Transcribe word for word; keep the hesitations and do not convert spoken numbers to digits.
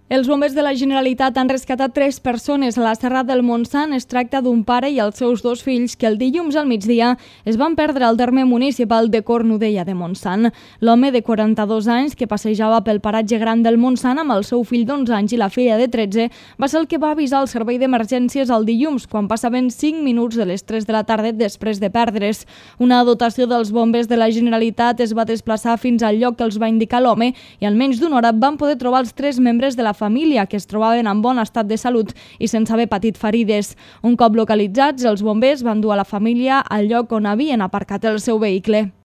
Els bombers de la Generalitat han rescatat tres persones a la Serrat del Montsant. Es tracta d'un pare i els seus dos fills que el dilluns al migdia es van perdre al terme municipal de Cornudella de Montsant. L'home de quaranta-dos anys, que passejava pel paratge gran del Montsant amb el seu fill d'onze anys i la filla de tretze, va ser el que va avisar el servei d'emergències el dilluns, quan passaven cinc minuts de les tres de la tarda després de perdre's. Una dotació dels bombers de la Generalitat es va desplaçar fins al lloc que els va indicar l'home i en menys d'una hora van poder trobar els tres membres de la família, que es trobaven en bon estat de salut i sense haver patit ferides. Un cop localitzats, els bombers van dur a la família al lloc on havien aparcat el seu vehicle.